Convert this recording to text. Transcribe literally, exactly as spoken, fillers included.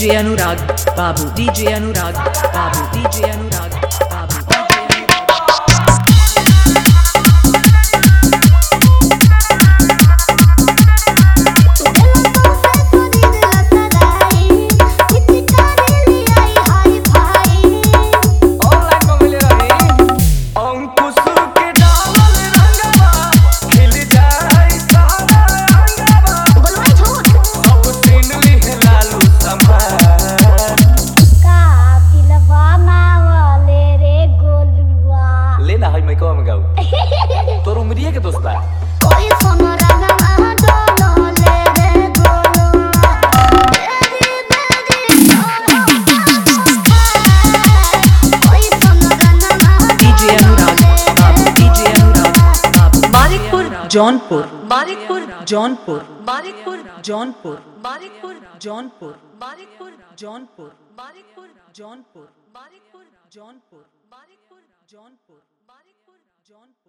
DJ Anurag बाबू DJ Anurag बाबू DJ Anurag बाबू तोर उम्रिए के दोस्त बा कोई सोनरा गमा डोलो ले रे गोलुआ तेरी तेरी कोई सोनरा गमा डीजे अनुराग बाबू डीजे अनुराग बाबू मानिकपुर जौनपुर मानिकपुर जौनपुर मानिकपुर जौनपुर मानिकपुर जौनपुर मानिकपुर जौनपुर मानिकपुर जौनपुर मानिकपुर जौनपुर मानिकपुर जौनपुर मानिकपुर जौनपुर